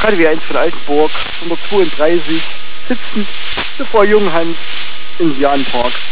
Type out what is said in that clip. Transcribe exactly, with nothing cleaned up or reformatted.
K D W eins von Altenburg, hundertzweiunddreißig, sitzen vor Junghans im Indianenpark.